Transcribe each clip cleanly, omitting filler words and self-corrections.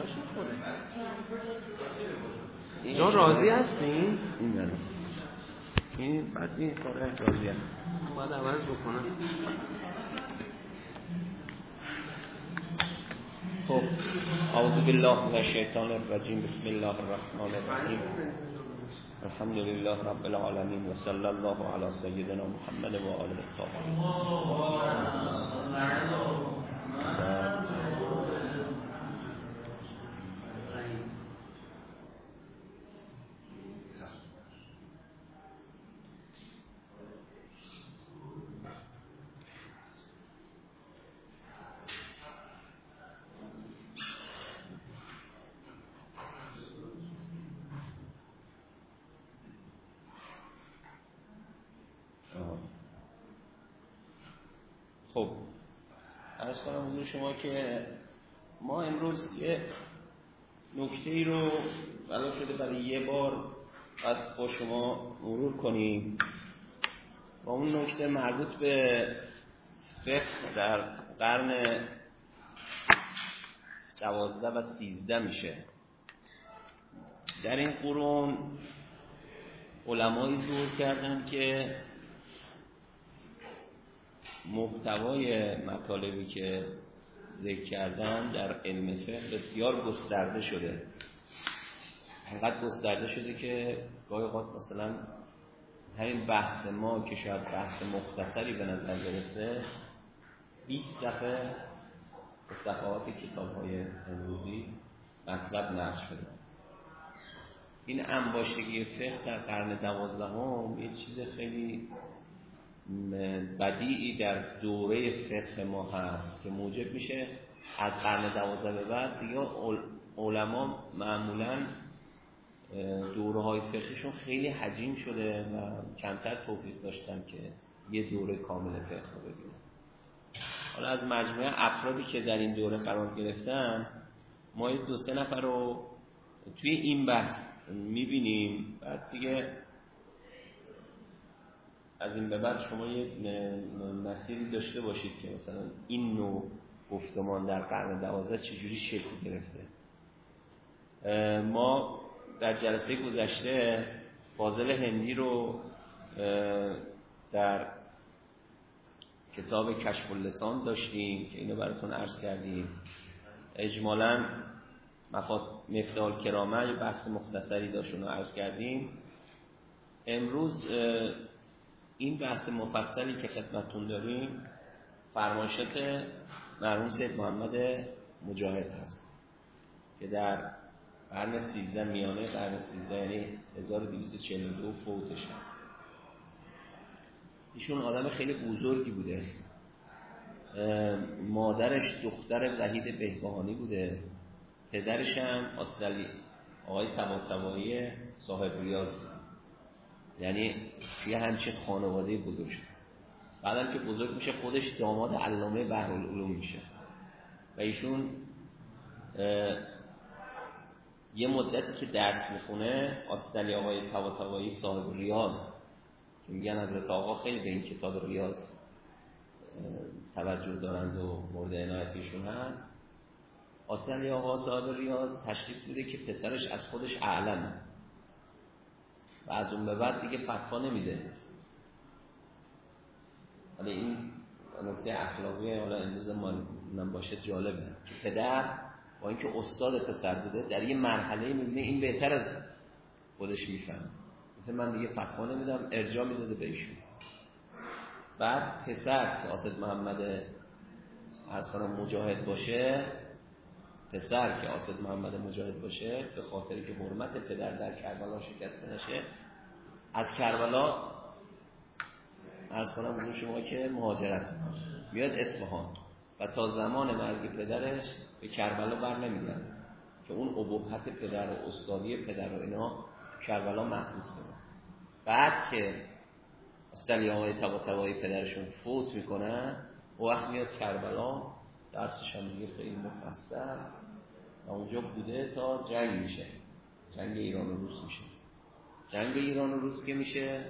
جاش نخوره. جان راضی هستین؟ این دارم این بعد این ساره راضی هست باید عوض بکنم. خب اعوذ بالله من الشیطان الرجیم بسم الله الرحمن الرحیم الحمد لله رب العالمین و صلی الله علی سیدنا محمد و آله الطاهرین. خب عرض کنم حضور شما که ما امروز یه نکته ای رو علاوه شده برای یه بار باید با شما مرور کنیم و اون نکته مربوط به فقه در قرن 12 و 13 میشه. در این قرون علمایی ظهور کردن که محتوای مطالبی که ذکر کردن در علم فقه بسیار گسترده شده. انقدر گسترده شده که گاهی اوقات مثلا همین بحث ما که شاید بحث مختصری به نظر برسه 20 صفحه به صفحات کتاب‌های امروزی مطلب نقش شده. این انباشتگی فقه در قرن 12 یه چیز خیلی بدیعی در دوره فقه ما هست که موجب میشه از قرن 12 به بعد دیگه علما معمولاً دوره‌های فقهشون خیلی حجیم شده و کمتر توفیق داشتن که یه دوره کامل فقه رو ببینن. حالا از مجموعه افرادی که در این دوره قرار گرفتن ما 2-3 نفر رو توی این بحث میبینیم. بعد دیگه از این به بعد شما یه مسیری داشته باشید که مثلا این نوع گفتمان در قرن 12 چجوری شکل گرفته. ما در جلسه گذشته فاضل هندی رو در کتاب کشف اللسان داشتیم که اینو براتون عرض کردیم. اجمالاً مفتاح الکرامه یه بحث مختصری داشت اونو عرض کردیم. امروز این بحث مفصلی که خدمتتون داریم فرمایشات مرحوم سید محمد مجاهد هست که در قرن 13 میانه قرن 13 یعنی 1242 فوتش هست. ایشون آدم خیلی بزرگی بوده. مادرش دختر وحید بهبهانی بوده. پدرش هم آقای طباطبایی صاحب ریاض بود. یعنی یه همچین خانواده بزرگ شد. بعدم که بزرگ میشه خودش داماد علامه بحرالعلوم میشه و ایشون یه مدتی که درس میخونه آستلی آقای طباطبایی صاحب ریاض که میگن حضرت آقا خیلی به این کتاب ریاض توجه دارند و مورد عنایتشون هست. آستلی آقا صاحب ریاض تشخیص میده که پسرش از خودش اعلمه و از اون به بعد دیگه فتوا نمیده. حالا این نکته اخلاقی حالا امروز ما باشه جالبه که پدر با اینکه استاد پسر بوده در یه مرحله میبینه این بهتر از خودش میفهمه، مثلا من دیگه فتوا نمیدم، ارجاع میداده به ایشون. بعد پسر که آصد محمد مجاهد باشه، به خاطری که حرمت پدر در کربلا شکسته نشه از کربلا حضور شما که مهاجرت میاد اصفهان و تا زمان مرگ پدرش به کربلا بر نمیگرده که اون ابهت پدر و استادی پدر و اینا کربلا محفوظ کنه. بعد که استالی آقای طباطبایی پدرشون فوت میکنن و وقت میاد کربلا درسش هم دیگه خیلی مفصل و اونجا بوده تا جنگ میشه، جنگ ایران و روس میشه. جنگ ایران و روس که میشه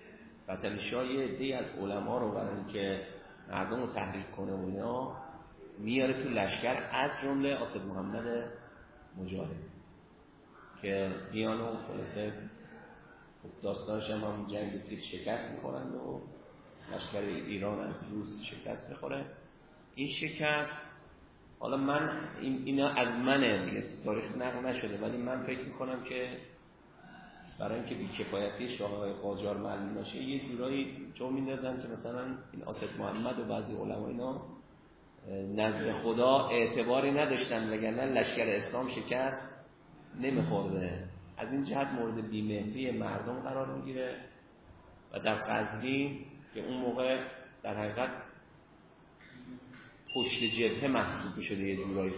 فتحعلی شاه یه عده‌ای از علما رو برای اینکه مردم رو تحریک کنه و اینا میاره تو لشکر، از جمله آصف محمد مجاهد که میان و خلاصه داستانش هم جنگ سیل شکست میخورند و لشکر ایران از روس شکست میخوره. این شکست، حالا من اینا از منه دیگه، تاریخ نقل نشده، ولی من فکر میکنم که برای اینکه بی‌کفایتی شاه‌های قاجار معلوم باشه یه جورایی جو میندازن که مثلا این آصف محمد و بعضی علما اینا نزد خدا اعتباری نداشتن، وگرنه لشکر اسلام شکست نمیخورده. از این جهت مورد بی‌مهری مردم قرار میگیره و در قزوین که اون موقع در حقیقت پشت جبهه محسوب شده یه جورایی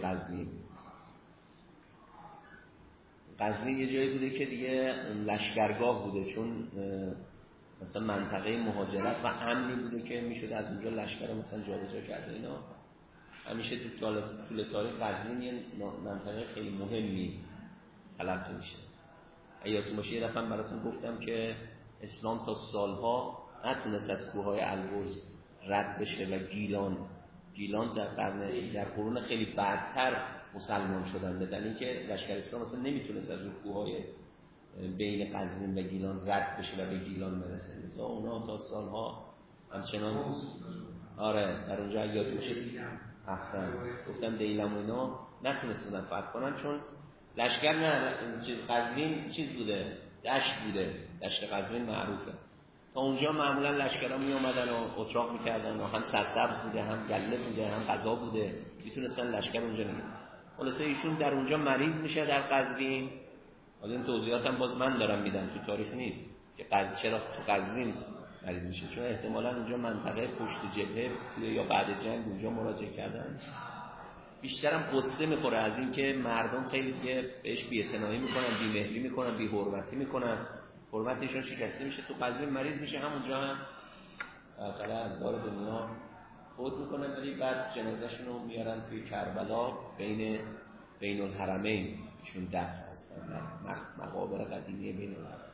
قزوین یه جایی بوده که دیگه لشکرگاه بوده، چون مثلا منطقه مهاجرت و امنی بوده که میشد از اونجا لشکر مثلا جابجا کرده. اینا همیشه تو طول تاریخ قزوین یه منطقه خیلی مهمی تلقی میشه. یادتون باشه یه دفعه براتون گفتم که اسلام تا سالها نتونست از کوههای البرز رد بشه و گیلان در قرون خیلی بعدتر مسلمان شدن، به دلیل اینکه لشکر اسلام اصلا نمیتونست از کوههای بین قزوین و گیلان رد بشه و به گیلان برسه. مثلا اونا تا سالها همچنان در اونجا یاد میشه احسن گفتم دیلم اینا نتونستن فتح کنن، چون لشکر نه قزوین چیز بوده، دشت بوده، دشت قزوین معروفه. تا اونجا معمولا لشکرها می اومدن و اتراق میکردن و هم سرسبز بوده، هم گله بوده، هم غذا بوده، میتونستن لشکر اونجا نگیرن. خلاصه ایشون در اونجا مریض میشه در قزوین. حالا این توضیحات هم باز من دارم میدم، تو تاریخ نیست که چرا تو قزوین مریض میشه، چون احتمالاً اونجا منطقه پشت جبهه یا بعد جنگ اونجا مراجعه کردن. بیشترم قصه میخوره از این که مردم خیلی دیگه بهش بی‌اعتنایی میکنن، بی‌مهری میکنن، بی‌حرمتی میکنن، حرمتشون شکسته میشه. تو قزوین مریض میشه، همونجا هم بالاخره از دار دنیا فوت میکنن، ولی بعد جنازه‌شون رو میارن توی کربلا بین الحرمین ایشون دفن هستن در مقابر قدیمی بین الحرمین.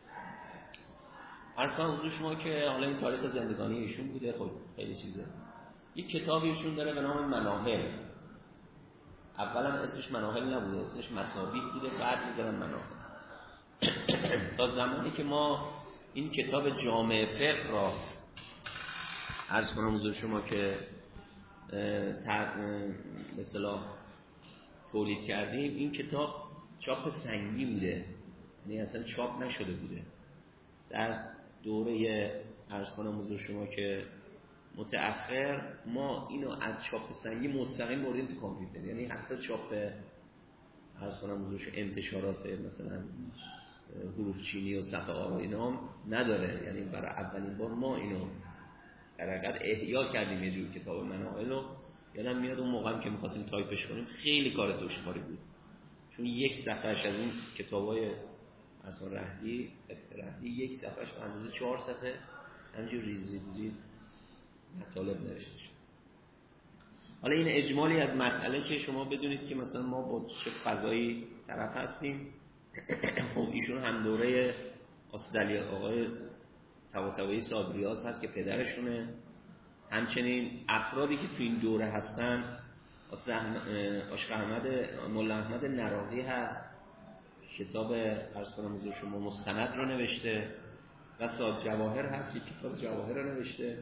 اصلا حضور شما که حالا این تاریخ زندگانی ایشون بوده، خب خیلی چیزه. یک کتابی ایشون داره به نام مناهل. اولا اسمش مناهل نبوده، اسمش مصابیح بوده، بعد میذارن مناهل. تا زمانی که ما این کتاب جامع فقه را عرض کنم حضور شما که به اصطلاح تولید کردیم، این کتاب چاپ سنگی بوده، یعنی اصلا چاپ نشده بوده. در دوره عرض کنم حضور شما که متأخر ما اینو از چاپ سنگی مستقیم بردیم تو کامپیوتر، یعنی حتی چاپ عرض کنم حضور شما انتشارات مثلا حروف چینی و صفحه آرا اینا نداره. یعنی برای اولین بار ما اینو در حقیقت احیا کردیم یه جور کتاب مناهل رو. یادم میاد اون موقعی که می‌خواستیم تایپش کنیم خیلی کار دشواری بود، چون یک صفحه‌اش از این کتابای اصلا رهدی یک صفحه‌اش به اندازه 4 صفحه همینجور ریز مطالب نوشته شد. حالا این اجمالی از مسئله که شما بدونید که مثلا ما با چه فضایی طرف هستیم. خب ایشون هم دوره آسدلی آقای طباطبایی صابریاز هست که پدرشونه. همچنین افرادی که تو این دوره هستن عاشق احمد مولا احمد نراقی هست، کتاب عرض کنم حضور شما مستند رو نوشته، و ساد جواهر هست که کتاب جواهر رو نوشته،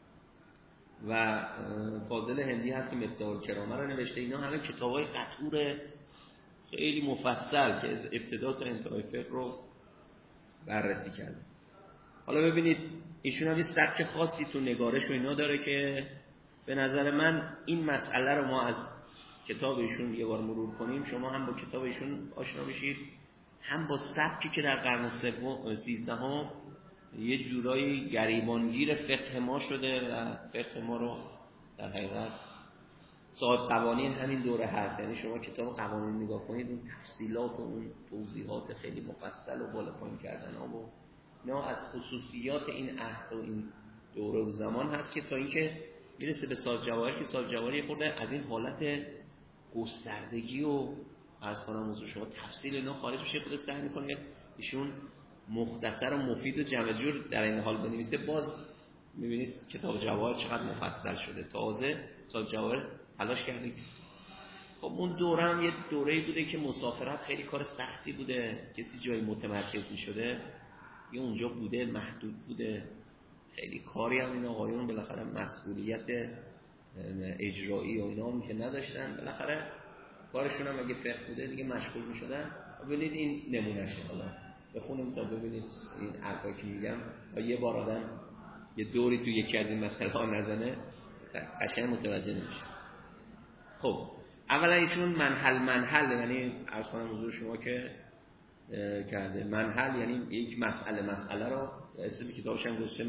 و فاضل هندی هست که مفتاح الکرامه رو نوشته. اینا همه کتابای قطور خیلی مفصل که از ابتدا تا انتهای فقه رو بررسی کرده. حالا ببینید ایشون هم یه سبک خاصی تو نگارش و اینا داره که به نظر من این مسئله رو ما از کتاب ایشون یه بار مرور کنیم، شما هم با کتاب ایشون آشنا بشید، هم با سبکی که در قرن 13 یه جورایی گریبانگیر فقه ما شده و فقه ما رو در حقیقت صاحب قوانین همین دوره هست. یعنی شما کتاب قوانین نگاه کنید، اون تفصیلات و اون توضیحات خیلی مفصل و بالا پایین کردن ها و اینا از خصوصیات این عهد و این دوره و زمان هست که تا اینکه میرسه به ساز جواهر، که ساز جواهر یه خورده از این حالت گستردگی و عرض کنم حضور شما تفصیل اینا خارج میشه، خود سعی میکنه ایشون مختصر و مفید و جمع جور در این حال بنویسه. باز میبینید کتاب جواهر چقدر مفصل شده، تازه صاحب جواهر تلاش کردیم. خب اون دوره هم یه دوره‌ای بوده که مسافرت خیلی کار سختی بوده، کسی جای متمرکز می‌شده یه اونجا بوده، محدود بوده، خیلی کاری هم این آقایون بالاخره مسئولیت اجرایی و اینا هم که نداشتن، بالاخره کارشون هم اگه فقه بوده دیگه مشغول می‌شدن. ببینید این نمونهشه، حالا بخونیم تا ببینید این حرفایی که میگم تا یه بار آدم یه دوری تو یکی از این مسائل نزنه قشنگ متوجه نمیشه. خب اولا ایشون منحل یعنی عرض کنم حضور شما که کرده منحل یعنی یک مسئله رو اسم کتابش هم گذاشته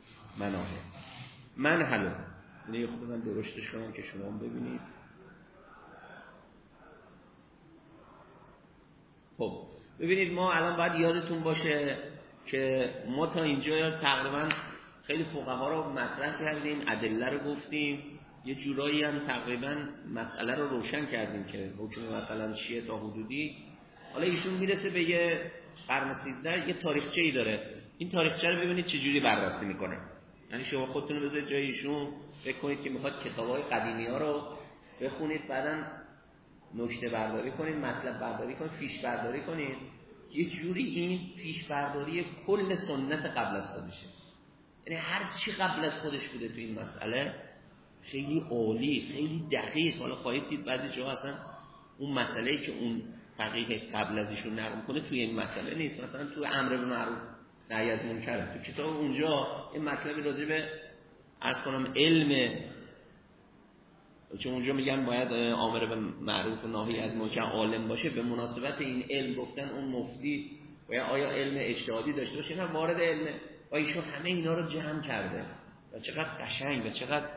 منحل یعنی خود من درستش کنم که شما هم ببینید. خب ببینید ما الان باید یادتون باشه که ما تا اینجا تقریبا خیلی فقها رو مطرح کردیم، ادله رو گفتیم، یه جورایی هم تقریبا مسئله رو روشن کردیم که حکم مثلا شیعه تا حدودی. حالا ایشون میرسه به یه قرن 13 یه تاریخچه‌ای داره، این تاریخچه رو ببینید چه جوری بررسی میکنه. یعنی شما خودتون رو بذارید جای ایشون، فکر کنید که میخواد کتاب‌های قدیمی‌ها رو بخونید، بعداً نکته برداری کنید، مطلب برداری کنید، فیش برداری کنید. یه جوری این فیش برداری کل سنت قبل از خودشه، یعنی هر چی قبل از خودش بوده تو این مسئله خیلی عالی، خیلی دقیق. حالا خواهید دید بعضی جاها اصلا اون مسئله‌ای که اون فقیه قبل از ایشون نقل می‌کنه توی این مسئله نیست، مثلا تو امر بالمعروف نهی از منکر تو کتاب اونجا این مطلبی راجع به عرض کنم علم، چون اونجا میگن باید امر بالمعروف و نهی از منکر عالم باشه، به مناسبت این علم گفتن اون مفتی باید آیا علم اجتهادی داشته باشه نه وارد علم، و ایشون همه اینا رو جمع کرده و چقدر قشنگ و چقدر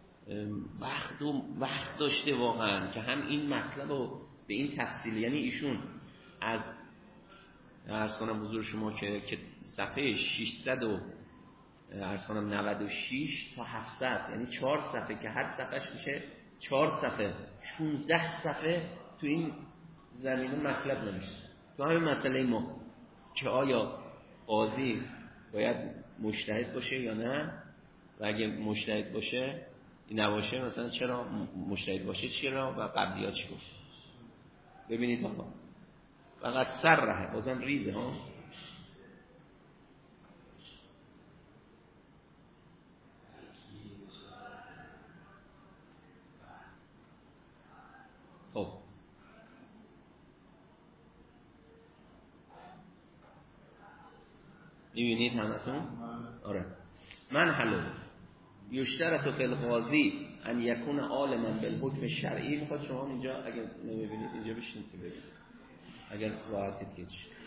وقت داشته واقعا که هم این مطلب رو به این تفصیل، یعنی ایشون از عرض کنم حضور شما که صفحه 600 و عرض کنم 96 تا 700 یعنی 4 صفحه که هر صفحهش میشه 4 صفحه 16 صفحه تو این زمینه مطلب نمیشه، تو همین مسئله ما که آیا قاضی باید مجتهد باشه یا نه، و اگه مجتهد باشه این نباشه مثلا چرا مجتهد باشه چرا و قبلی‌ها چی گفت. ببینید آقا فقط سرحه بازم ریزه ها. خب میبینید همتون؟ آره من حلو یشترط فی القاضی ان یکون عالما بالحکم شرعی. میخواد شما اینجا اگر نمیبینید اینجا بشینید که ببینید اگر راحتید که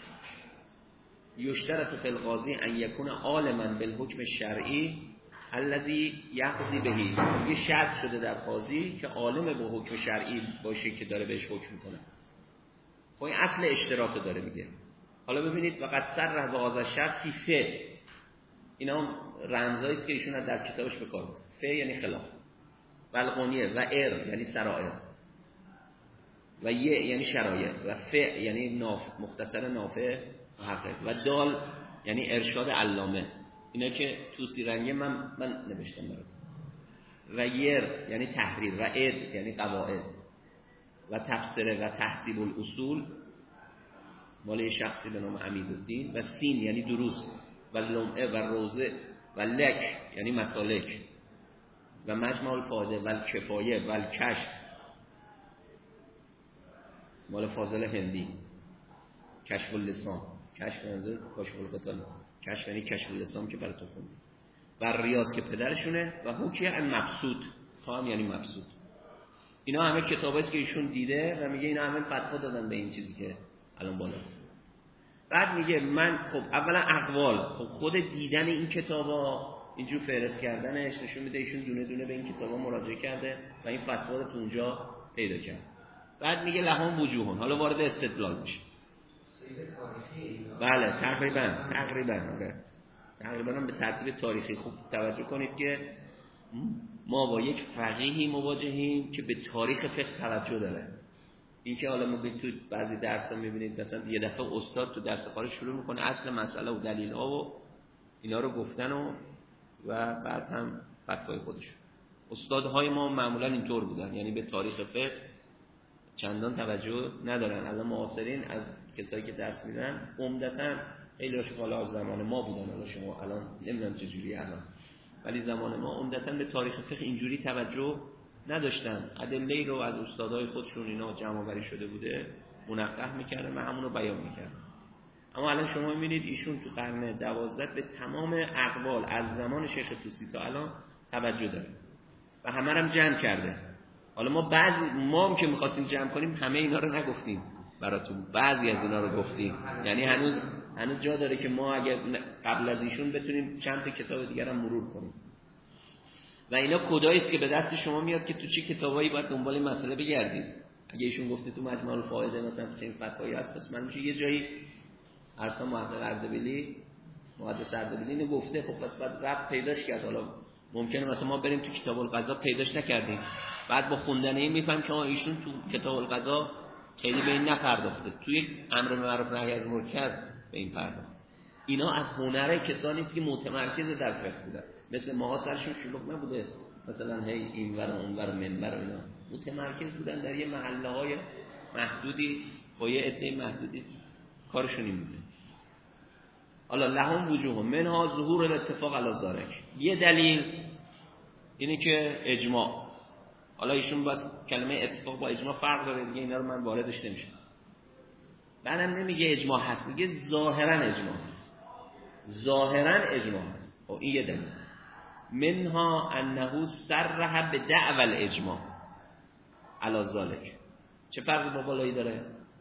یشترط فی القاضی ان یکون عالما بالحکم شرعی الذی یقضی بهی، یه شرط شده در قاضی که عالم به حکم شرعی باشه که داره بهش حکم میکنه. خب این اصل اشتراط داره میگه. حالا ببینید وقت سر به هذا الشرط فی فعل، اینا رمزایی است که ایشون در کتابش به کار برده. ف یعنی خلاف، و القونیه و ار یعنی سرائر، و ی یعنی شرایع، و ف یعنی مختصر نافع و حقیق، و دال یعنی ارشاد علامه. اینا که توسی رنگه من نوشتم براتون. و یر یعنی تحریر، و اد یعنی قواعد، و تفسیره و تحصیب الاصول مال شخصی به نام امیدالدین، و سین یعنی دروس، و لمعه و روزه، و لک یعنی مسالک، و مجمع الفاده و الکفایه و الکشف مال فاضل هندی، کشف اللسان، کشف منظور کشف القتال، کشف یعنی کشف اللسان که براتون خوندیم، و ریاض که پدرشونه، و حکیه المبسوط، هم یعنی مبسوط. اینا همه کتاباست که ایشون دیده و میگه اینا همه فتوا دادن به این چیزی که الان بالا. بعد میگه من خب اولا اقوال، خب خود دیدن این کتابا اینجور فهرست کردنش نشون میده ایشون دونه دونه به این کتابا مراجعه کرده و این فتوا رو تو اونجا پیدا کرد. بعد میگه لهم وجوهون، حالا وارد استدلال میشه. بله تقریبا هم به ترتیب تاریخی. خوب توجه کنید که ما با یک فقیهی مواجهیم که به تاریخ فقه توجه داره. این که حالا ما تو بعضی درس‌ها می‌بینید مثلا یه دفعه استاد تو درس خارج شروع میکنه اصل مسئله و دلیل‌ها و اینا رو گفتن و بعد هم فتوای خودش. استادهای ما معمولا اینطور بودن، یعنی به تاریخ فقه چندان توجه ندارن. الان معاصرین از کسایی که درس میدن عمدتاً خیلی هاشون حالا زمان ما بودن، حالا شما الان نمیدونم چه جوری الان، ولی زمان ما عمدتاً به تاریخ فقه اینجوری توجه نداشتن. ادله رو از استادای خودشون اینا جمع آوری شده بوده منقح میکردن و همون رو بیان میکردن. اما الان شما میبینید ایشون تو قرن 12 به تمام اقوال از زمان شیخ طوسی تا الان توجه داره و همه رو جمع کرده. حالا ما هم که می‌خواستیم جمع کنیم همه اینا رو نگفتیم براتون، بعضی از اینا رو گفتیم، یعنی هنوز جا داره که ما اگه قبل از ایشون بتونیم چند تا کتاب دیگر هم مرور کنیم. و اینا کدایی است که به دست شما میاد که تو چه کتابایی باید دنبال این مسئله بگردید. اگه ایشون گفته تو مجموع الفائده مثلا چه فتوایی هست، پس من میشه یه جایی ارسطو محقق اردبیلی محدث اردبیلی اینو گفته، خب پس بعد ربط پیداش کرد. حالا ممکنه مثلا ما بریم تو کتاب القضا پیداش نکردیم، بعد با خوندن این میفهمیم که ایشون تو کتاب القضا خیلی به این نپرداخته، توی امر به معروف نهی از منکر به این پرداخت. اینا از هنر کسانی است که متمرکز در فقه بودن، مثل ما سرشون شلوغ نبوده مثلا هی اینور و اونور و منبر و اینا، متمرکز بودن در یه محله های محدودی با یه عده محدودی کارشون این بوده. حالا لهم وجوه منها ظهور الاتفاق علی ذلک. یه دلیل اینه که اجماع، حالا ایشون بس کلمه اتفاق با اجماع فرق داره دیگه، اینا رو من واردش نمیشم. بعدم نمیگه اجماع هست، میگه ظاهرا اجماع هست، ظاهرا اجماع هست. خب این یه دلیل. منها انه صرح بدعوى الاجماع علی ذلک. چه فرقی با بالایی داره؟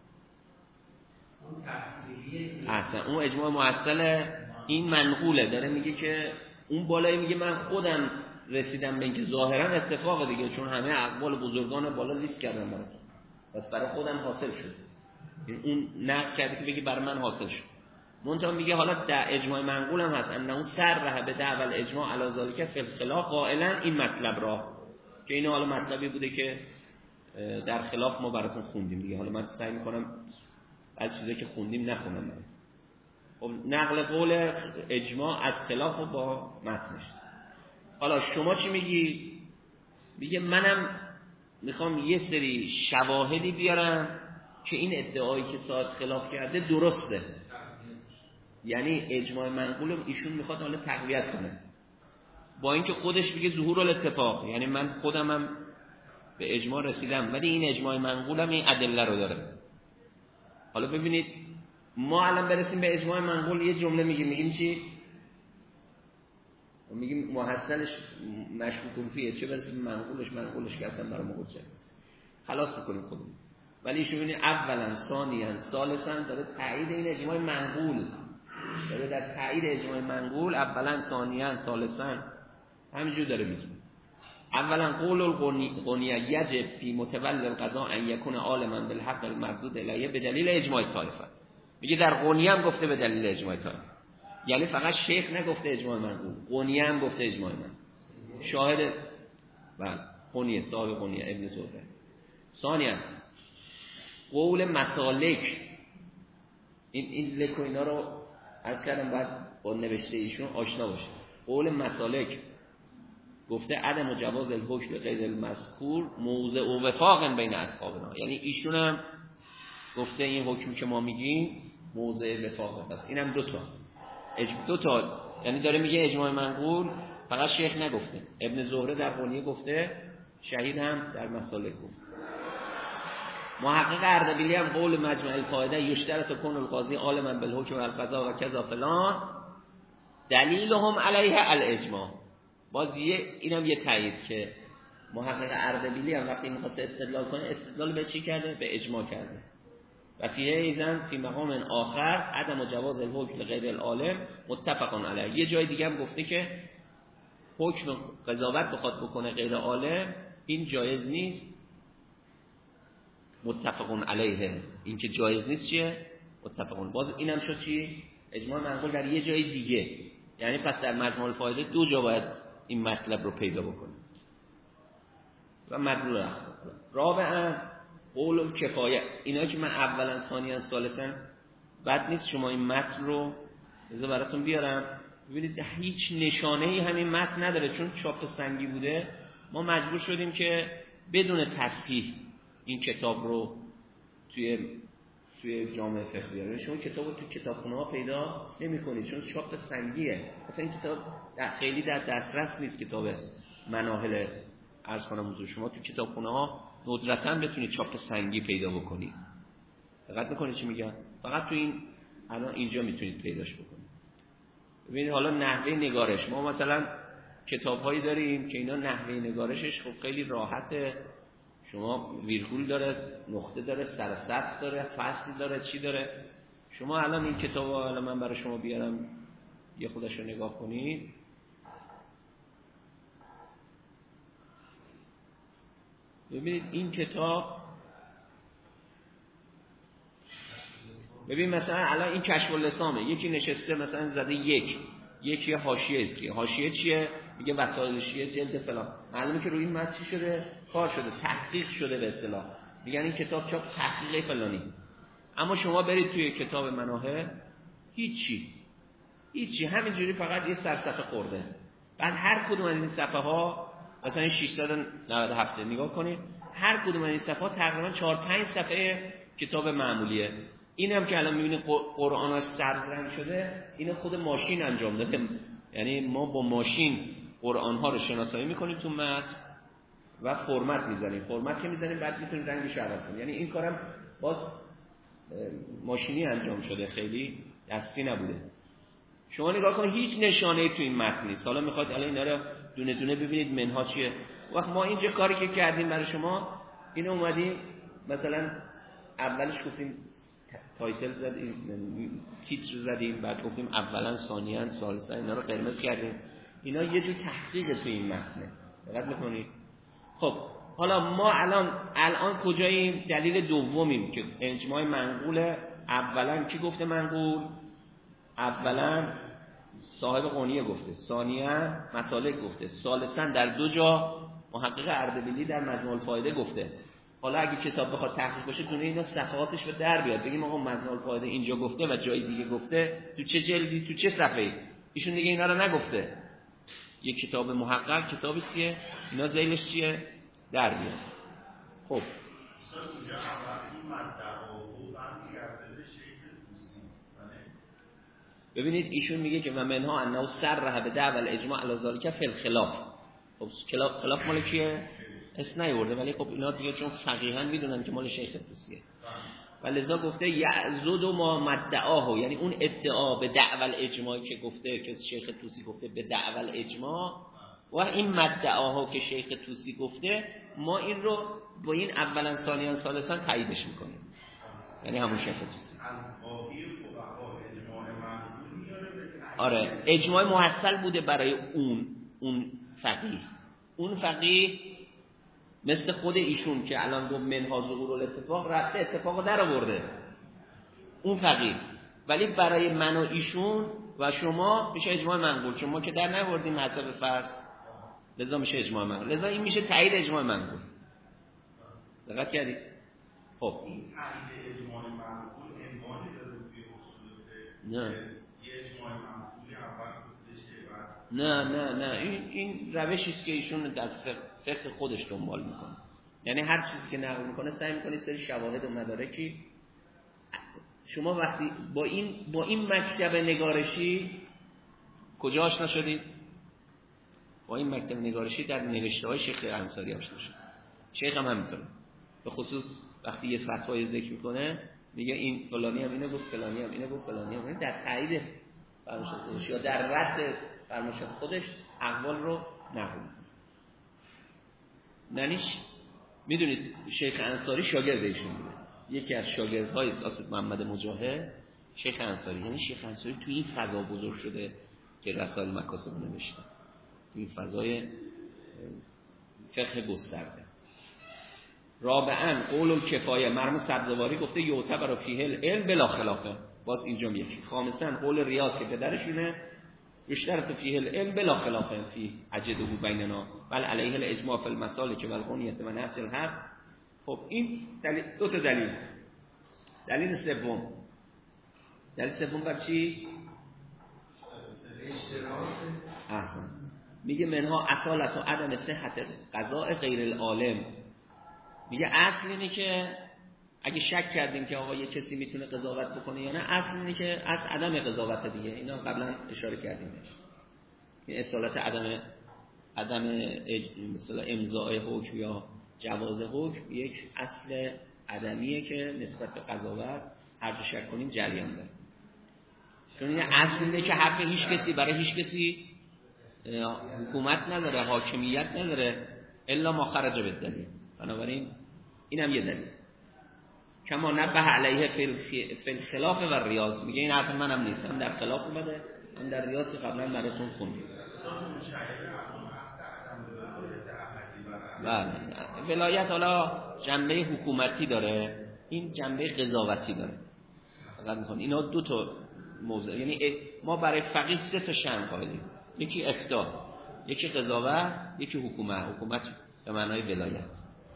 اصلا اون اجماع محصل این منقوله، داره میگه که اون بالایی میگه من خودم رسیدم به اینکه ظاهرا اتفاق دیگه، چون همه اقوال بزرگان بالا لیست کردن برای بس برای خودم حاصل شد. اون نقد کرده که بگه برای من حاصل شد. منتها میگه حالا در اجماع منقول هم هست انه صرح بدعوى الاجماع علی ذلک فی الخلاف قائلا این مطلب را، که اینو حالا مطلبی بوده که در خلاف ما براتون خوندیم دیگه. حالا من سعی میکنم از چیزایی که خوندیم نخونم براتون. خب نقل قول اجماع از خلاف و با متنش. حالا شما چی میگی؟ میگه منم میخوام یه سری شواهدی بیارم که این ادعایی که صاحب خلاف کرده درسته. یعنی اجماع منقول ایشون میخواد حالا تقویت کنه، با اینکه خودش میگه ظهور الاتفاق، یعنی من خودمم به اجماع رسیدم، ولی این اجماع منقولم این ادله رو داره. حالا ببینید ما الان برسیم به اجماع منقول یه جمله میگیم چی؟ میگیم محصلش مشکوک فیه، چه برسیم منقولش کردن برای ما حجت خلاص میکنیم خودمون. ولی ایشون ببینید اولا ثانیا ثالثا داره تایید این اجماع منقول، داره در تایید اجماع منقول اولا ثانیا ثالثا همینجور داره میگه. اولا قول الغنیه یجب فی متولي القضاء ان یکون عالما بالحق المردود الیه به دلیل اجماع طائفه. میگه در غنیه هم گفته به دلیل اجماع طائفه، یعنی فقط شیخ نگفته اجماع منقول، غنیه هم گفته اجماع منقول. شاهد بله غنیه صاحب غنیه ابن زهره. ثانیا قول مسالک، این لک و اینا رو عرض کردم باید با نوشته ایشون آشنا باشه. قول مسالک گفته عدم جواز الحکم غیر المذکور موضع و وفاق بین اصحابنا، یعنی ایشون هم گفته این حکمی که ما میگیم موضع وفاق است. اینم دو تا یعنی داره میگه اجماع منقول فقط شیخ نگفته، ابن زهره در غنیه گفته، شهید هم در مسالک گفته. محقق اردبیلی هم قول مجمع الفائده یشترط کون القاضی عالما بالحکم والقضاء و کذا فلان دلیلهم علیه الاجماع. باز اینم یه تایید که محقق اردبیلی هم وقتی می‌خواد استدلال کنه استدلال به چی کرده؟ به اجماع کرده. و فیه ایزن فی مقام آخر عدم جواز الحکم غیر العالم متفق علیه. یه جای دیگه هم گفته که حکم قضاوت بخواد بکنه غیر عالم این جایز نیست، متفق علیه. این که جایز نیست چیه؟ متفقون. باز اینم شد چی؟ اجماع منقول در یه جای دیگه. یعنی پس در مجموع الفائده دو جا باید این مطلب رو پیدا بکنیم و مدلول اخر. رابعا قول الکفایه. اینا که من اولا ثانیا ثالثا بد نیست شما این متن رو بذار براتون بیارم. ببینید هیچ نشانه ای همین متن نداره، چون چاپ سنگی بوده ما مجبور شدیم که بدون تصحیح این کتاب رو توی جامعه فقه بیاریم. شما کتاب رو تو کتابخونه ها پیدا نمی‌کنید چون چاپ سنگیه. مثلا این کتاب خیلی در دسترس نیست. کتاب مناهل عرض کنم حضور شما تو کتابخونه ها ندرتاً بتونید چاپ سنگی پیدا بکنید. دقت می‌کنید چی میگم؟ فقط تو این الان اینجا میتونید پیداش بکنید. ببینید حالا نحوه نگارش، ما مثلا کتاب‌هایی داریم که اینا نحوه نگارشش خب خیلی راحته. شما ویرگول داره، نقطه داره، سر سطر داره، فصل داره، چی داره. شما الان این کتابو الان من برای شما بیارم یه خودش رو نگاه کنید. ببینید این کتاب، ببین مثلا الان این کشف اللسامه، یکی نشسته مثلا زده یکی حاشیه است. حاشیه چیه؟ میگه وسایل شیعه جلد فلان. معلومه که روی این متن چی شده؟ کار شده، تحقیق شده به اصطلاح. میگن این کتاب چاپ تحقیق فلانی. اما شما برید توی کتاب مناهل هیچی همینجوری فقط یه سرصفحه خورده. بعد هر کدوم از این صفحه ها مثلا 697 نگاه کنید، هر کدوم از این صفحه ها تقریبا 4-5 صفحه کتاب معمولیه. اینم که الان می‌بینید قرآن‌ها سبز رنگ شده، اینو خود ماشین انجام داده. یعنی ما با ماشین قرآن‌ها رو شناسایی می‌کنیم تو متن و فرمت می‌زنیم. فرمت که می‌زنیم بعد می‌تونیم رنگش رو عوض کنیم. یعنی این کارم باز ماشینی انجام شده، خیلی دستی نبوده. شما نگاه کنید هیچ نشانه‌ای تو این متن نیست. حالا می‌خواد الان اینا رو دونه دونه ببینید منها چیه. وقت ما اینجا کاری که کردیم برای شما اینو اومدیم مثلا اولش گفتیم تایتل زدیم، تیتر زدیم، بعد گفتیم اولا، ثانیاً، ثالثاً، اینا رو قرمز کردیم. اینا یه جور تحقیق تو این متنه. دقت می‌کنید؟ خب حالا ما الان کجاییم؟ دلیل دومیم که اجماع منقوله. اولا کی گفته منقول؟ اولا صاحب قونیه گفته، ثانیاً مسالک گفته، ثالثاً در 2 جا محقق اردبیلی در مجموع الفائده گفته. حالا اگه کتاب بخواد تحقیق بشه دونه اینا صفحاتش به در بیاد، بگیم آقا مجموع الفائده اینجا گفته و جای دیگه گفته، تو چه جلدی، تو چه صفحه‌ای. ایشون دیگه اینا رو نگفته. یک کتاب محقق کتابی که اینا ذیلش چیه در بیاد. خب ببینید ایشون میگه که و منها انه صرح به دعوی الاجماع علی ذلک فی الخلاف. خب خلاف مال کیه؟ اسم نیورده، ولی خب اینا دیگه چون فقیها میدونن که مال شیخ طوسیه و لذا گفته یعضد ما مدعاه، یعنی اون ادعا به دعوی الاجماعی که گفته که شیخ طوسی گفته به دعوی الاجماع و این مدعاها که شیخ طوسی گفته، ما این رو با این اولا، ثانیاً، ثالثاً تاییدش میکنیم. یعنی همون شیخ طوسی. آره اجماع محصل بوده برای اون فقیه. اون فقیه مثل خود ایشون که الان گفت منها ظهور الاتفاق، رفته اتفاق در آورده اون فقیه، ولی برای من و ایشون و شما میشه اجماع منقول، چون ما که در نوردیم حسب فرض، لذا میشه اجماع منقول. لذا این میشه تایید اجماع منقول. دقت کردید؟ خب این تایید اجماع منقول عنوانی داره توی اصول نه اجماع منقولی اول گفتشه بعد نه این روشی است که ایشون در فقه خودش دنبال میکنه. یعنی هر چیزی که نقل میکنه سعی میکنه سری شواهد و مدارکی. شما وقتی با این مکتب نگارشی کجا آشنا شدید؟ با این مکتب نگارشی در نوشته‌های شیخ انصاری آشنا شدید. شیخ هم همینطوره، به خصوص وقتی یه فتوای ذکر میکنه میگه این فلانی هم اینو گفت، فلانی هم اینو گفت، فلانی هم اینو، در تایید فرمایشات خودش یا در رد فرمایشات خودش اقوال رو نقل میکنه. ننیش میدونید شیخ انصاری شاگرد ایشون بوده. یکی از شاگردهای اسد محمد مجاهد شیخ انصاری. یعنی شیخ انصاری تو این فضا بزرگ شده که رسائل مکاسب نوشته، تو این فضای فقه گسترده. رابعاً قول الکفایه، مرحوم سبزواری گفته یعتبر فیه العلم بلا خلافه، باز اینجا یکی. خامساً قول ریاض که پدرشونه یشترط فیه العلم بلا خلافه فی عجده بیننا بل علیه الاجماع فی المسالک و الغنیة و نفس الحق. خب این دو تا دلیل. دلیل سوم بر چی؟ اشتراط. احسن. میگه منها اصالت و عدم صحت قضاء غیر العالم. میگه اصل اینه که اگه شک کردیم که آقا یه کسی میتونه قضاوت بکنه یا نه، اصل اینه که از عدم قضاوت دیگه. اینا قبلا اشاره کردیم بهش. این اصالت عدم مثلا امضاء حکم یا جواز حکم یک اصل عدمیه که نسبت به قضاوت هر جا شک کنیم جریان داره. چون این اصل اینه که حق هیچ کسی برای هیچ کسی حکومت نداره، حاکمیت نداره الا ما خرج بالدلیل. بنابراین اینم یه دلیل. کما نبه علیه فی الخلاف و ریاض. میگه این حرف منم نیست، هم در خلاف اومده هم در ریاض قبلا براتون خوندیم. بله ولایت حالا جنبه حکومتی داره، این جنبه قضاوتی داره. فقط میخوام اینا دو تا موضوع، یعنی ما برای فقیه سه تا شأن قائلیم، یکی افتاء، یکی قضاوت، یکی حکومت به معنای ولایت.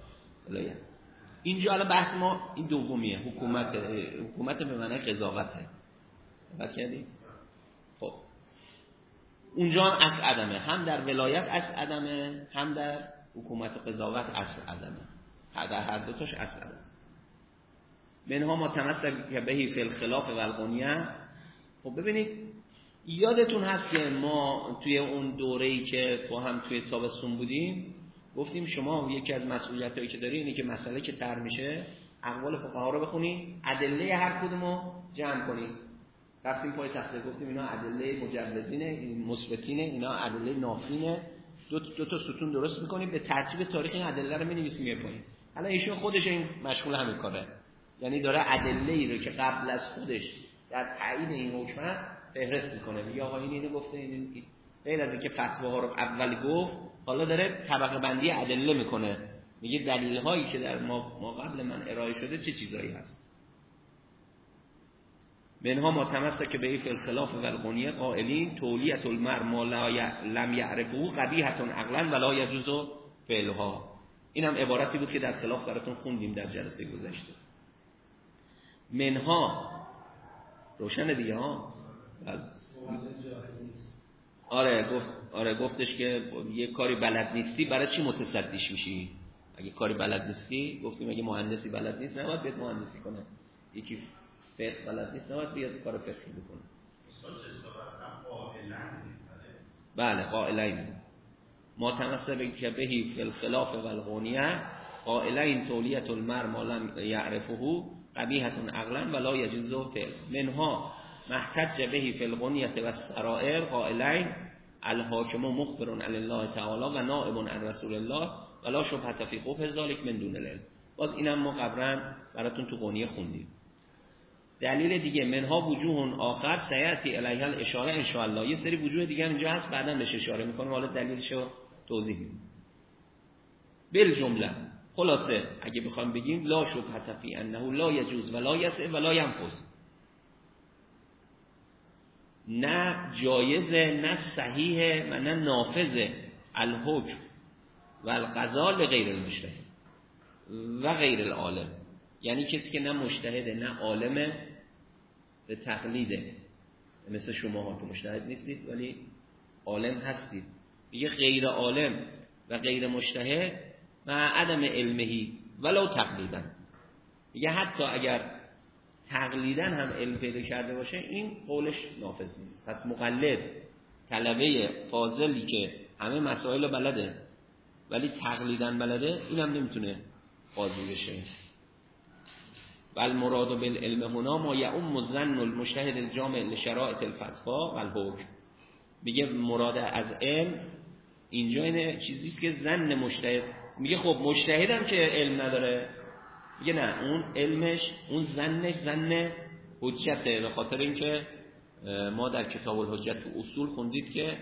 اینجا الان بحث ما این دومیه، حکومت به معنای قضاوته. دقت کردید؟ خب اونجا هم اصل عدمه، هم در ولایت اصل عدمه، هم در حکومت و قضاوت اصل عدمه. در هر دو تاش اصل عدمه. منها ما تمسک بهی فی الخلاف و الغنیه. خب ببینید یادتون هست که ما توی اون دوره‌ای که با هم توی تابستون بودیم گفتیم شما یکی از مسئولیتایی که داری اینه که مسئله که طرح میشه اقوال فقها رو بخونی، ادله هر کدومو جمع کنی. رفتیم پای تخته گفتیم اینا ادله مجوزینه، این مثبتینه، اینا ادله نافینه. دو تا ستون درست می‌کنی، به ترتیب تاریخ این ادله رو می‌نویسی می‌پایین. حالا ایشون خودش این مشغول همین کاره، یعنی داره ادله‌ای رو که قبل از خودش در تعیین این حکم است فهرست می‌کنه. میگه آقا این اینو گفته، این غیر از اینکه فتواها رو اول گفت، حالا داره طبقه بندی ادله می‌کنه. میگه دلیل‌هایی که در ما قبل من ارائه شده چه چیزایی هست. منها ما تمسک به فی الخلاف و الغنیه قائلین تولیت المرء ما لم یعرفه قبیحة عقلا ولا یجوز فعلها. اینم عبارتی بود که در خلاف براتون خوندیم در جلسه گذشته. منها روشن دیگه ها. گفتش که یه کاری بلد نیستی برای چی متصدیش میشی؟ اگه کاری بلد نیستی، گفتیم اگه مهندسی بلد نیست نباید بیاد مهندسی کنه، یکی فقه بلد نیست نباید بیاد کار فقهی بکنه. بله قائلین ما تمسک بهی فی الخلاف و الغنیه قائلین تولیت المرء ما لم یعرفه قبیحة عقلا ولا یجوز فعل. منها محتج بهی فی الغنیه و السرائر قائلین الحاکم مخبر عن الله تعالی و نائب عن رسول الله ولا شبهة فی قبح ذلک من دون العلم. باز اینم ما قبلا براتون تو غنیه خوندیم. دلیل دیگه منها وجوه آخر سیاتی الیها الاشاره ان شاء الله. یه سری وجوه دیگه هم اینجا هست بعداً بهش اشاره میکنم، حالا دلیلشو توضیح میدم. بالجمله خلاصه اگه بخوام بگیم لا شبهة فی انه لا یجوز ولا یسع ولا ینفذ. نه جایزه، نه صحیحه و نه نافذه الحکم و القضاء لغیر المجتهد و غیر العالم. یعنی کسی که نه مجتهده نه عالمه به تقلیده، مثل شما ها که مجتهد نیستید ولی عالم هستید. میگه غیر عالم و غیر مجتهد و عدم علمهی ولو تقلیدن. میگه حتی اگر تقلیدن هم علم پیدا کرده باشه این قولش نافذ نیست. پس مقلد طلبه فاضلی که همه مسائل بلده ولی تقلیدن بلده، اینم نمیتونه قاضی بشه. والمراد بالعلم هنا ما یعم الظن المجتهد الجامع لشرائط الفتوا والحکم. میگه مراد از علم اینجا اینه چیزی است که ظن مجتهد. میگه خب مجتهدم که علم نداره، میگه نه اون علمش اون ظنش ظن حجته، به خاطر اینکه ما در کتاب الحجت تو اصول خوندید که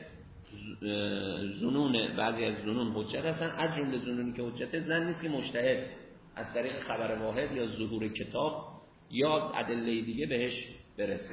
ظنون بعضی از ظنون حجت هستن، از جمله ظنونی که حجت ظن نیست که مجتهد از طریق خبر واحد یا ظهور کتاب یا ادله دیگه بهش برسه.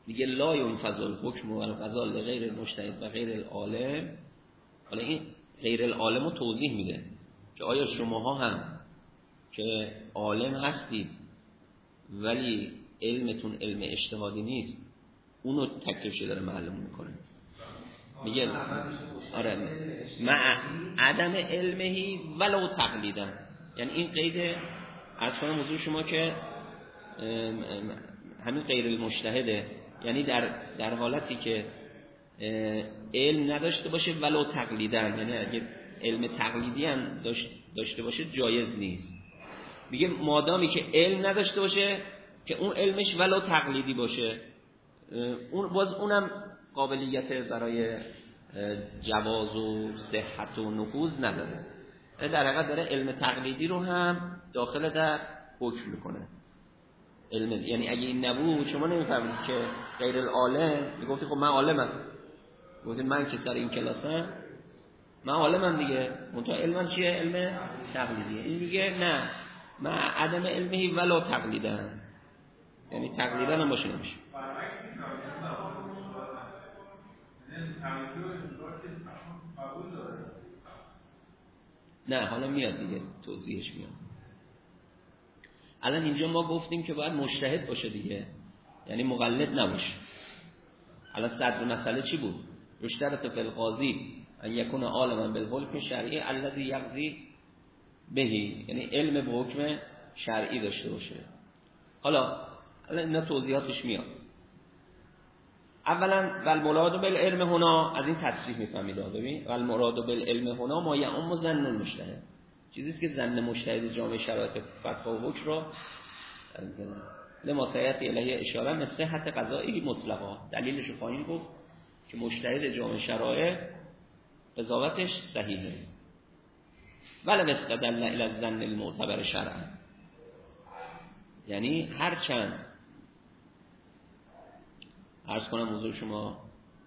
دیگه لا ینفذ الحکم و القضاء لغیر المجتهد و غیر العالم. حالا این غیر العالم رو توضیح میده که آیا شماها هم که عالم هستید ولی علمتون علم اجتهادی نیست، اونو تکلیفش داره معلوم میکنه. میگه آره مع عدم علمهی ولو تقلیدن، یعنی این قید از کنم حضور شما که همین غیر المجتهده، یعنی در حالتی که علم نداشته باشه ولو تقلیدن، یعنی اگه علم تقلیدی هم داشته باشه جایز نیست. میگه مادامی که علم نداشته باشه که اون علمش ولو تقلیدی باشه، اونم قابلیت برای جواز و صحت و نفوذ نداره. در حقیقت داره علم تقلیدی رو هم داخل در حکم میکنه. علم یعنی اگه این نبود شما نمیفهمید که غیر العالم میگفتی خب من عالمم، گفتی من که سر این کلاسم من عالمم دیگه، منتها علمم چیه؟ علم تقلیدیه. این میگه نه، من عدم علمی ولو تقلیدن، یعنی تقلیدن هم باشه نمیشه. نه حالا میاد دیگه توضیحش میاد. الان اینجا ما گفتیم که باید مجتهد باشه دیگه، یعنی مقلد نباشه. الان صدر مسئله چی بود؟ یشترط فی القاضی ان یکون عالما بالحکم شرعی الذی یقضی بهی، یعنی علم به حکم شرعی داشته باشه. حالا اینا توضیحاتش میاد. اولا والمراد بالعلم هنا، از این تصریح میفهمید ببین، والمراد بالعلم هنا ما یعم ظن المجتهد، چیزی است که ظن مجتهد جامع شرایط فتوا و حکم را لما سیأتی الیه اشاره مثل صحت قضایی مطلقا. دلیلش رو خواهیم گفت که مجتهد جامع شرایط قضاوتش صحیحه. ولو استدل الی الظن المعتبر شرعا، یعنی هرچند عرض کنم حضور شما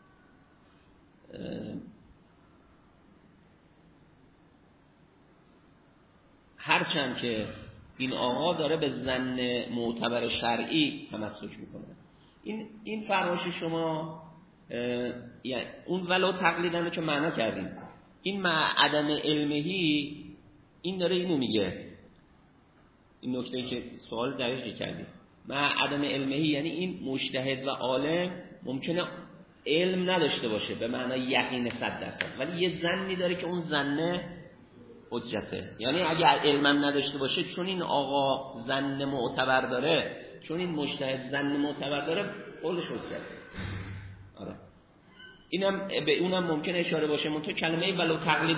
هرچند که این آقا داره به ظن معتبر شرعی تمسک میکنه، این فرمایش شما یعنی اون ولو تقلیدن رو که معنا کردیم، این مع عدم علمهی، این داره اینو میگه، این نکته که سوال دقیقی کردیم، مع عدم علمهی یعنی این مجتهد و عالم ممکنه علم نداشته باشه به معنای یقین 100%، ولی یه ظنی داره که اون ظن حجته. یعنی اگه علمم نداشته باشه، چون این آقا ظن معتبر داره، چون این مجتهد ظن معتبر داره، قولش حجته. آره اینم به اونم ممکن اشاره باشه. منتها کلمه ولو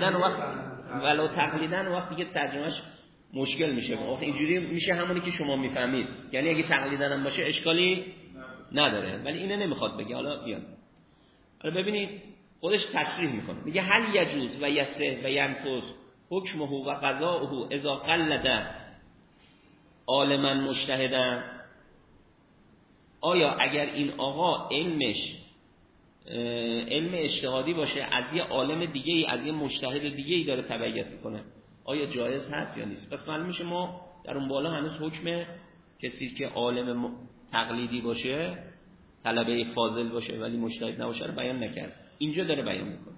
تقلیدن وقتی که ترجمهش مشکل میشه، وقتی اینجوری میشه همونی که شما میفهمید، یعنی اگه تقلیدن هم باشه اشکالی نداره، ولی اینه نمیخواد بگه. حالا بیان حالا ببینید خودش تصریح میکنه، میگه هل یجوز و یصح و ینفذ حکمه و قضاؤه اذا قلد عالما مجتهدا. آیا اگر این آقا علمش علم اجتهادی باشه، از یه عالم دیگه ای، از یه مجتهد دیگه ای داره تبعیت میکنه، آیا جایز هست یا نیست؟ پس معلوم میشه ما در اون بالا هنوز حکم کسی که عالم تقلیدی باشه، طلبه فاضل باشه ولی مجتهد نباشه رو بیان نکرد. اینجا داره بیان میکنه.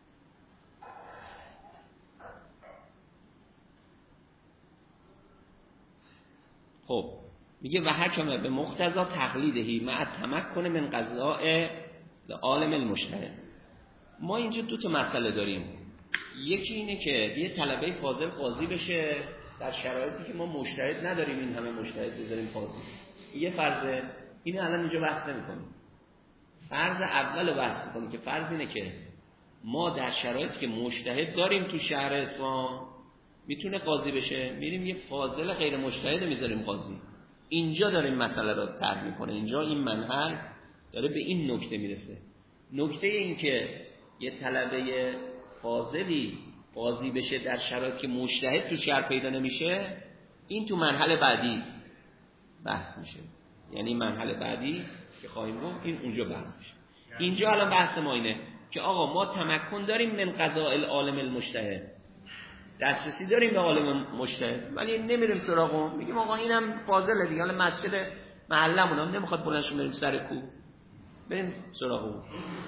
خب میگه و حکم به مقتضا تقلیدهی مع تمکن من قضاء عالم المجتهد. ما اینجا دو تا مسئله داریم. یکی اینه که یه طلبه فاضل قاضی بشه در شرایطی که ما مجتهد نداریم، این همه مجتهد بذاریم قاضی. یه فرض اینه الان اینجا بحث نمی‌کنیم. فرض اول رو بحث می‌کنیم که فرض اینه که ما در شرایطی که مجتهد داریم تو شهر اسلام میتونه قاضی بشه، میریم یه فاضل غیر مجتهد میذاریم قاضی. اینجا داریم مسئله رو طرح می‌کنه. اینجا این منحل داره به این نکته میرسه. نکته این که یه طلبه فاضلی قاضی بشه در شرایطی که مجتهد تو شهر پیدا نمیشه، این تو مرحله بعدی بحث میشه. یعنی مرحله بعدی که خواهیم گفت این اونجا بحث میشه. اینجا الان بحث ما اینه که آقا ما تمکن داریم من قضاء العالم المجتهد، دسترسی داریم به عالم مجتهد، ولی نمیریم سراغ اون، میگیم آقا اینم فاضله دیگه، حالا مسجد محلمون هم نمیخواد بلندش بریم سر کوه، بریم سراغ اون.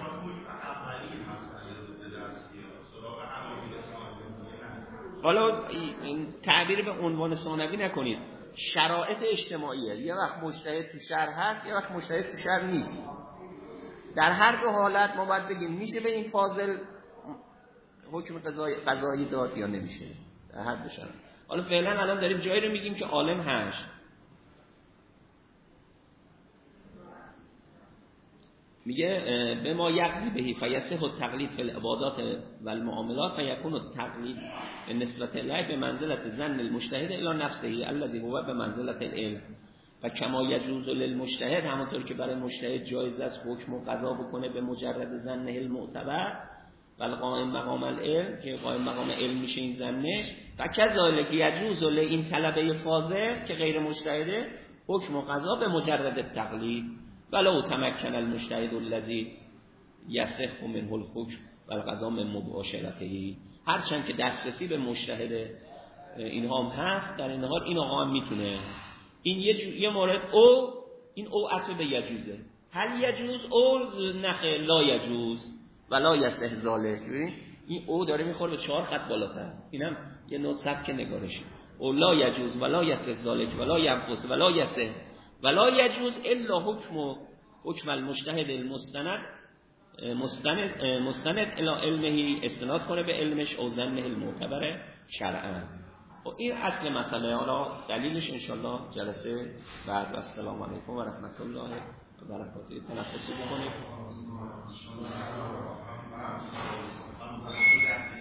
حالا این تعبیر به عنوان ثانوی نکنید، شرایط اجتماعیه. یه وقت مجتهد تو شهر هست، یه وقت مجتهد تو شهر نیست. در هر دو حالت ما باید بگیم میشه به این فاضل حکم قضایی داد یا نمیشه، در هر دو شرایط. حالا فعلا الان داریم جایی رو میگیم که عالم هست. میگه به ما یقضی بهی فیصح التقلید فی العبادات و المعاملات فیکون التقلید نسبت الیه به منزلت ظن المجتهد الی نفسه الذی هو به منزلت العلم و کما یجوز للمجتهد، همونطور که برای مجتهد جایز است حکم و قضا بکنه به مجرد ظنه المعتبر و القائم مقام العلم، که قائم مقام علم میشه این ظنش، و کذالک یجوز لین طلبه فاضل که غیر مجتهده حکم و قضا به مجرد التقلید ولو تمکن المجتهد الذی یصح منه الحکم و القضا من مباشرته. هرچند که دسترسی به مجتهد اینها هم هست، در این حال این آقا هم میتونه. این یه مورد او، این او عطف به یجوزه. هل یجوز او نخه لا یجوز ولا یصح ذلک. این او داره میخوره به 4 خط بالاتر، اینم یه نوع سبک نگارشی. او لا یجوز ولا یصح ذلک ولا ينقص ولا یصح ولا یجوز الا حکم المجتهد مستند الی علمه، استناد کنه به علمش او ظنه المعتبر شرعا. این اصل مسئله. حالا دلیلش انشالله جلسه بعد. و السلام علیکم و رحمت الله و برکاته. تنفسی بکنید.